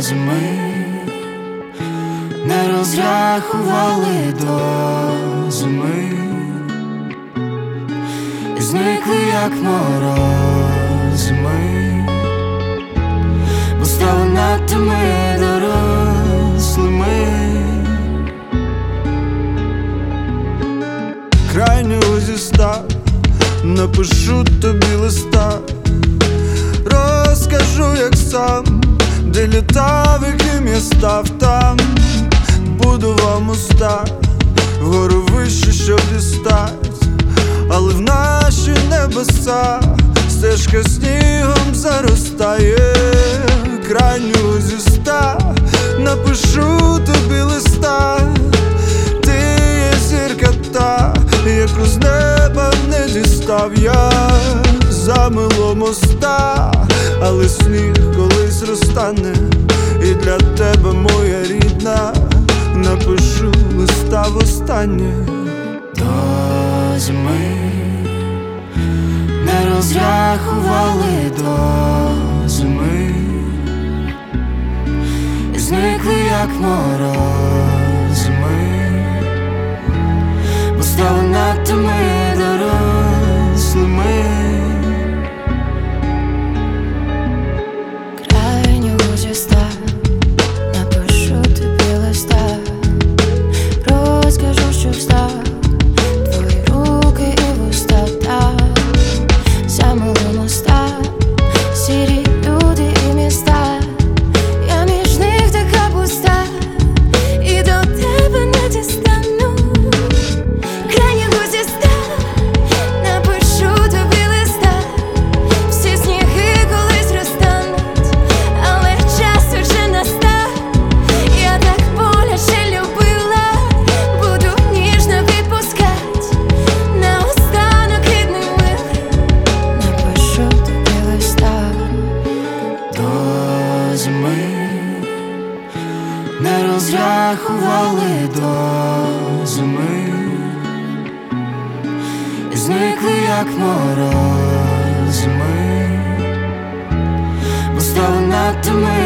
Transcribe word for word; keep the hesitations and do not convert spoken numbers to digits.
зими, не розрахували до зими, і зникли, як мороз ми, бо стали надто ми дорослими. Крайнього зі ста напишу тобі листа, розкажу, як сам, де літав, яким я став там. Будував моста, вгору вище, щоб дістать, але в наші небеса стежка снігом заростає. Крайнього зі ста напишу тобі листа, ти є зірка та, яку з неба не дістав я. Замило моста, але сніг колись розтане, і для тебе, моя рідна, напишу листа востаннє. До зими не розрахували до зими, і зникли, як мороз ми, бо стали надто ми дорослими. Крайнього зі ста напишу тобі листа, розкажу, що встав, твої руки і вуста так. Замило моста, сірі люди і міста, я між них така пуста, і до тебе не дістану. Крайнього зі ста напишу тобі листа, всі сніги колись розтануть, але час уже настав. Я так боляче любила, буду ніжно відпускать, наостанок рідний милий, напишу тобі листа. До зими не розрахували до зими, і зникли, як мороз ми, бо стали надто ми